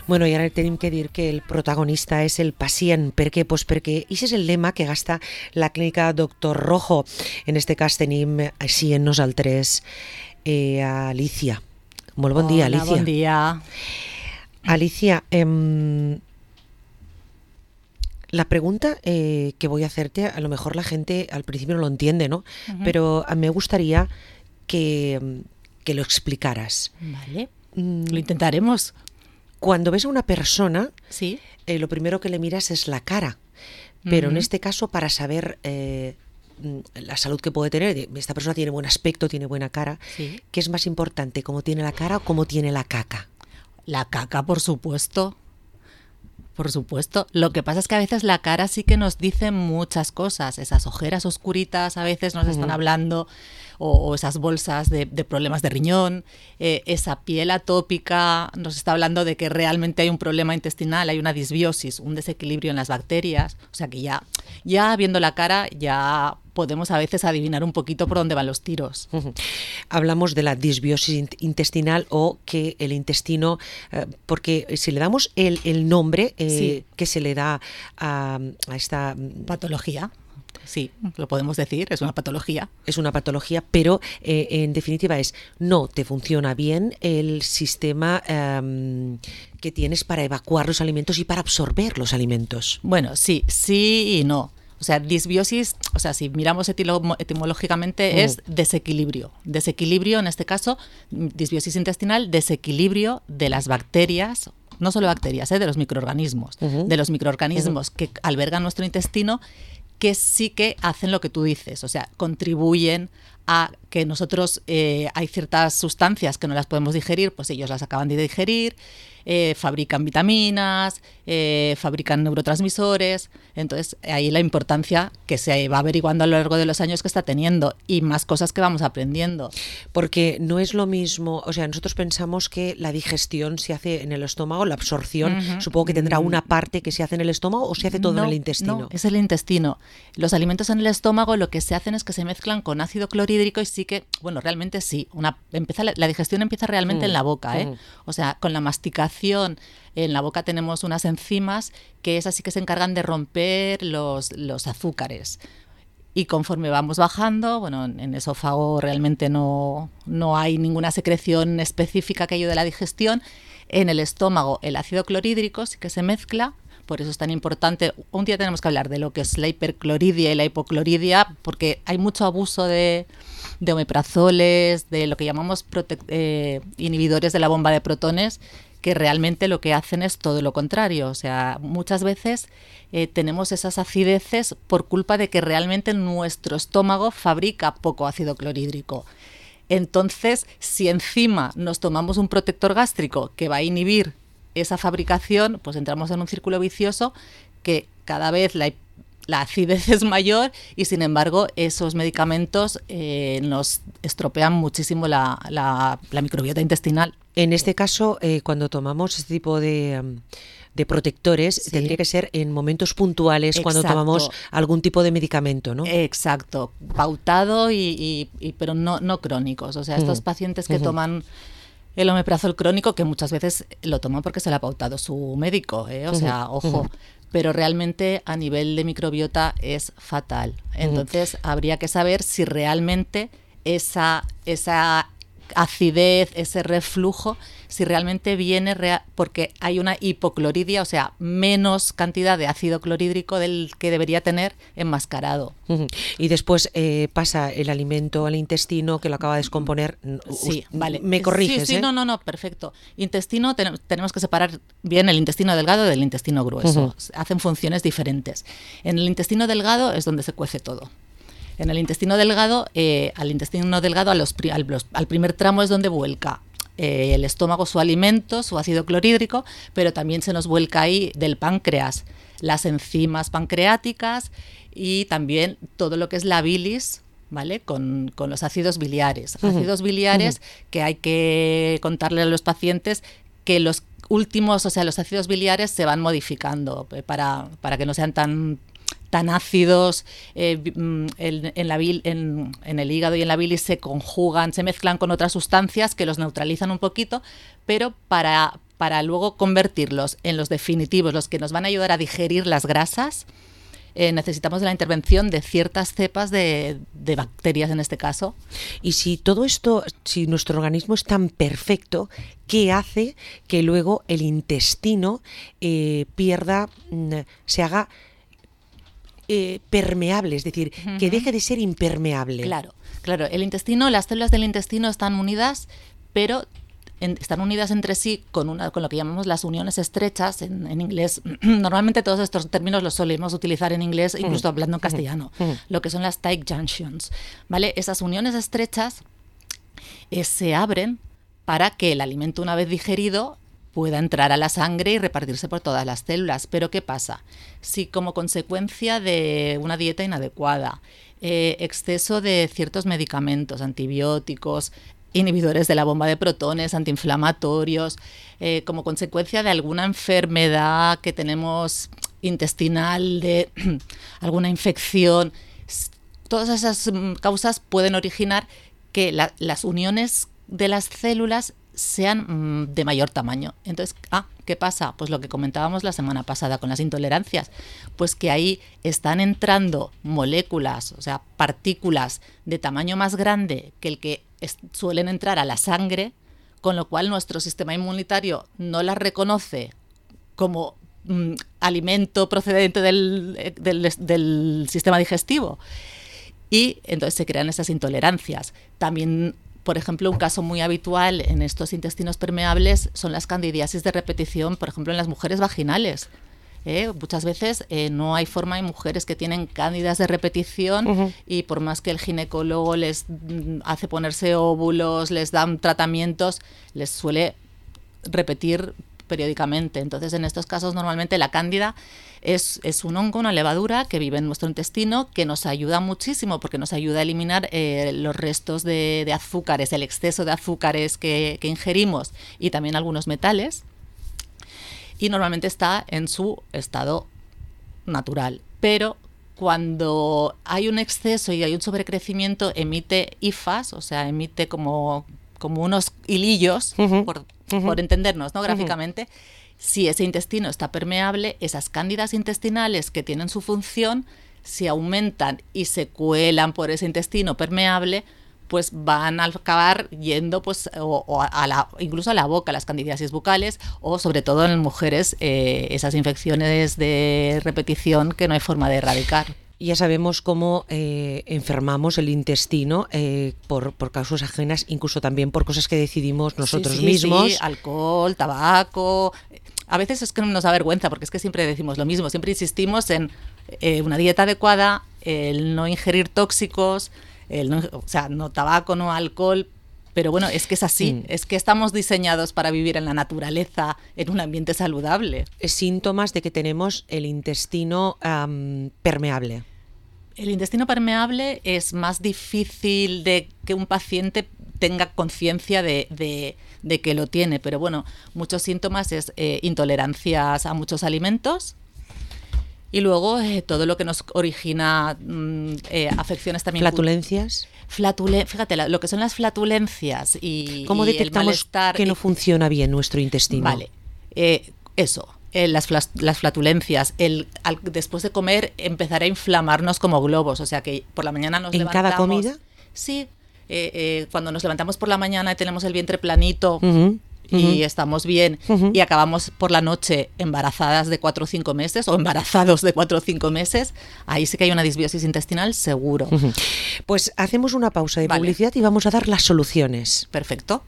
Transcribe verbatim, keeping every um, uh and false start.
Bueno, i ara tenim que dir que el protagonista és el pacient. Per què? Pues perquè aquest és el lema que gasta la clínica Doctor Rojo. En este cas tenim així en nosaltres eh, a Alicia. Molt bon Hola, dia, Alicia. Bon dia. Alicia, eh, la pregunta eh, que voy a hacerte, a lo mejor la gente al principio no lo entiende, ¿no? Uh-huh. Pero me gustaría que, que lo explicaras. Vale, mm, lo intentaremos. Cuando ves a una persona, sí, eh, lo primero que le miras es la cara, pero uh-huh. en este caso para saber eh, la salud que puede tener, esta persona tiene buen aspecto, tiene buena cara, sí. ¿Qué es más importante, cómo tiene la cara o cómo tiene la caca? La caca, por supuesto. Por supuesto. Lo que pasa es que a veces la cara sí que nos dice muchas cosas. Esas ojeras oscuritas a veces nos uh-huh. están hablando, o, o esas bolsas de, de problemas de riñón, eh, esa piel atópica nos está hablando de que realmente hay un problema intestinal, hay una disbiosis, un desequilibrio en las bacterias. O sea que ya, ya viendo la cara ya podemos a veces adivinar un poquito por dónde van los tiros. Uh-huh. Hablamos de la disbiosis intestinal o que el intestino, eh, porque si le damos el, el nombre eh, sí. que se le da a, a esta patología, sí, lo podemos decir, es una patología. Es una patología, pero eh, en definitiva es, no te funciona bien el sistema eh, que tienes para evacuar los alimentos y para absorber los alimentos. Bueno, sí, sí y no. O sea, disbiosis, o sea, si miramos etilo- etimológicamente uh. es desequilibrio. Desequilibrio, en este caso, disbiosis intestinal, desequilibrio de las bacterias, no solo bacterias, ¿eh? de los microorganismos, uh-huh. de los microorganismos uh-huh. que albergan nuestro intestino, que sí que hacen lo que tú dices, o sea, contribuyen a que nosotros, eh, hay ciertas sustancias que no las podemos digerir, pues ellos las acaban de digerir, eh, fabrican vitaminas, eh, fabrican neurotransmisores, entonces ahí la importancia que se va averiguando a lo largo de los años que está teniendo y más cosas que vamos aprendiendo. Porque no es lo mismo, o sea, nosotros pensamos que la digestión se hace en el estómago, la absorción, uh-huh. supongo que tendrá una parte que se hace en el estómago o se hace todo no, en el intestino. No, es el intestino. Los alimentos en el estómago lo que se hacen es que se mezclan con ácido clorhídrico y sí que, bueno, realmente sí, una, empieza la, la digestión empieza realmente uh-huh. en la boca, ¿eh? Uh-huh. O sea, con la masticación en la boca tenemos unas enzimas que es así que se encargan de romper los, los azúcares. Y conforme vamos bajando, bueno, en el esófago realmente no, no hay ninguna secreción específica que ayude a la digestión. En el estómago el ácido clorhídrico sí que se mezcla, por eso es tan importante. Un día tenemos que hablar de lo que es la hipercloridia y la hipocloridia, porque hay mucho abuso de, de omeprazoles, de lo que llamamos prote- eh, inhibidores de la bomba de protones, que realmente lo que hacen es todo lo contrario. O sea, muchas veces eh, tenemos esas acideces por culpa de que realmente nuestro estómago fabrica poco ácido clorhídrico. Entonces, si encima nos tomamos un protector gástrico que va a inhibir esa fabricación, pues entramos en un círculo vicioso que cada vez la La acidez es mayor y, sin embargo, esos medicamentos eh, nos estropean muchísimo la, la, la microbiota intestinal. En este caso, eh, cuando tomamos este tipo de, um, de protectores, sí. tendría que ser en momentos puntuales. Exacto. Cuando tomamos algún tipo de medicamento, ¿no? Exacto, pautado, y, y, y, pero no, no crónicos. O sea, estos uh-huh. pacientes que uh-huh. toman el omeprazol crónico, que muchas veces lo toman porque se lo ha pautado su médico, ¿eh? O uh-huh. sea, ojo. Uh-huh. Pero realmente a nivel de microbiota es fatal. Entonces uh-huh. habría que saber si realmente esa, esa acidez, ese reflujo, si realmente viene rea- porque hay una hipocloridia, o sea, menos cantidad de ácido clorhídrico del que debería tener enmascarado. Uh-huh. Y después eh, pasa el alimento al intestino, que lo acaba de descomponer. Sí, Us- vale. Me corriges, Sí, sí, ¿eh? no, no, no, perfecto. Intestino, ten- tenemos que separar bien el intestino delgado del intestino grueso. Uh-huh. Hacen funciones diferentes. En el intestino delgado es donde se cuece todo. En el intestino delgado, eh, al intestino delgado, a los, al, los, al primer tramo es donde vuelca eh, el estómago su alimento, su ácido clorhídrico, pero también se nos vuelca ahí del páncreas las enzimas pancreáticas y también todo lo que es la bilis, ¿vale? Con, con los ácidos biliares. Uh-huh. Ácidos biliares uh-huh. que hay que contarle a los pacientes que los últimos, o sea, los ácidos biliares se van modificando para, para que no sean tan tan ácidos, eh, en, en, la bil, en, en el hígado y en la bilis se conjugan, se mezclan con otras sustancias que los neutralizan un poquito, pero para, para luego convertirlos en los definitivos, los que nos van a ayudar a digerir las grasas, eh, necesitamos de la intervención de ciertas cepas de, de bacterias en este caso. Y si todo esto, si nuestro organismo es tan perfecto, ¿qué hace que luego el intestino eh, pierda, se haga eh, permeable, es decir, uh-huh. que deje de ser impermeable? Claro, claro. El intestino, las células del intestino están unidas, pero En, están unidas entre sí con, una, con lo que llamamos las uniones estrechas en, en inglés. Normalmente todos estos términos los solemos utilizar en inglés, incluso hablando en castellano, lo que son las tight junctions, ¿vale? Esas uniones estrechas eh, se abren para que el alimento, una vez digerido, pueda entrar a la sangre y repartirse por todas las células. Pero ¿qué pasa? Si como consecuencia de una dieta inadecuada, eh, exceso de ciertos medicamentos, antibióticos, inhibidores de la bomba de protones, antiinflamatorios, eh, como consecuencia de alguna enfermedad que tenemos intestinal, de alguna infección, todas esas causas pueden originar que la, las uniones de las células sean mmm, de mayor tamaño. Entonces, ah, ¿qué pasa? Pues lo que comentábamos la semana pasada con las intolerancias, pues que ahí están entrando moléculas, o sea, partículas de tamaño más grande que el que es, suelen entrar a la sangre, con lo cual nuestro sistema inmunitario no las reconoce como mmm, alimento procedente del, del, del sistema digestivo. Y entonces se crean esas intolerancias. También, por ejemplo, un caso muy habitual en estos intestinos permeables son las candidiasis de repetición, por ejemplo, en las mujeres vaginales. ¿Eh? Muchas veces eh, no hay forma, hay mujeres que tienen cándidas de repetición uh-huh. y por más que el ginecólogo les mm, hace ponerse óvulos, les dan tratamientos, les suele repetir periódicamente. Entonces, en estos casos, normalmente la cándida es, es un hongo, una levadura que vive en nuestro intestino, que nos ayuda muchísimo porque nos ayuda a eliminar eh, los restos de, de azúcares, el exceso de azúcares que, que ingerimos y también algunos metales. Y normalmente está en su estado natural. Pero cuando hay un exceso y hay un sobrecrecimiento, emite hifas, o sea, emite como, como unos hilillos, uh-huh. por, uh-huh. por entendernos, ¿no? Gráficamente. Uh-huh. Si ese intestino está permeable, esas cándidas intestinales que tienen su función, si aumentan y se cuelan por ese intestino permeable, pues van a acabar yendo pues o, o a la, incluso a la boca, las candidiasis bucales, o sobre todo en mujeres eh, esas infecciones de repetición que no hay forma de erradicar. Ya sabemos cómo eh, enfermamos el intestino eh, por, por causas ajenas, incluso también por cosas que decidimos nosotros sí, sí, mismos. Sí, alcohol, tabaco. A veces es que nos da vergüenza porque es que siempre decimos lo mismo, siempre insistimos en eh, una dieta adecuada, el no ingerir tóxicos, el no, o sea, no tabaco, no alcohol, pero bueno, es que es así, mm. es que estamos diseñados para vivir en la naturaleza, en un ambiente saludable. Síntomas de que tenemos el intestino um, permeable. El intestino permeable es más difícil de que un paciente tenga conciencia de, de, de que lo tiene, pero bueno, muchos síntomas es eh, intolerancias a muchos alimentos. Y luego eh, todo lo que nos origina mm, eh, afecciones también. ¿Flatulencias? Flatule- fíjate, la, lo que son las flatulencias y ¿Cómo y detectamos que y, no funciona bien nuestro intestino? Vale, eh, eso, eh, las, flas, las flatulencias. El, al, después de comer empezar a inflamarnos como globos, o sea que por la mañana nos ¿En levantamos. cada comida? Sí, eh, eh, cuando nos levantamos por la mañana y tenemos el vientre planito. Uh-huh. Y uh-huh. estamos bien uh-huh. y acabamos por la noche embarazadas de cuatro o cinco meses o embarazados de cuatro o cinco meses, ahí sí que hay una disbiosis intestinal seguro. Uh-huh. Pues hacemos una pausa de vale. publicidad y vamos a dar las soluciones. Perfecto.